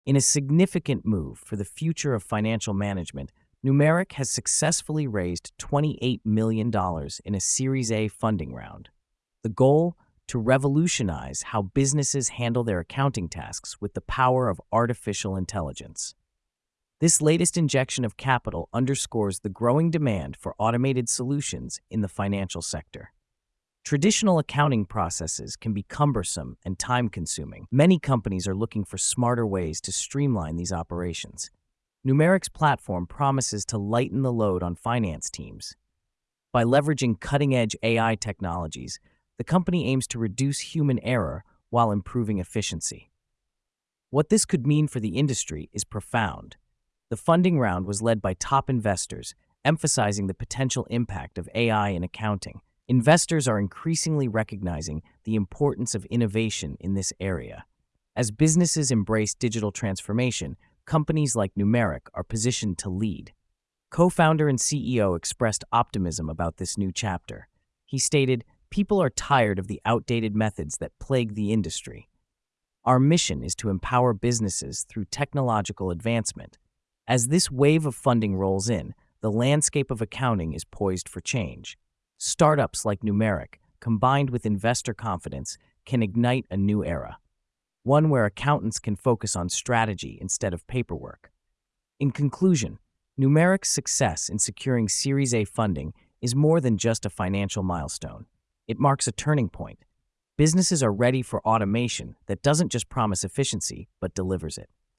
In a significant move for the future of financial management, Numeric has successfully raised $28 million in a Series A funding round. The goal? To revolutionize how businesses handle their accounting tasks with the power of artificial intelligence. This latest injection of capital underscores the growing demand for automated solutions in the financial sector. Traditional accounting processes can be cumbersome and time-consuming. Many companies are looking for smarter ways to streamline these operations. Numeric's platform promises to lighten the load on finance teams. By leveraging cutting-edge AI technologies, the company aims to reduce human error while improving efficiency. What this could mean for the industry is profound. The funding round was led by top investors, emphasizing the potential impact of AI in accounting. Investors are increasingly recognizing the importance of innovation in this area. As businesses embrace digital transformation, companies like Numeric are positioned to lead. Co-founder and CEO expressed optimism about this new chapter. He stated, "People are tired of the outdated methods that plague the industry. Our mission is to empower businesses through technological advancement." As this wave of funding rolls in, the landscape of accounting is poised for change. Startups like Numeric, combined with investor confidence, can ignite a new era, one where accountants can focus on strategy instead of paperwork. In conclusion, Numeric's success in securing Series A funding is more than just a financial milestone. It marks a turning point. Businesses are ready for automation that doesn't just promise efficiency, but delivers it.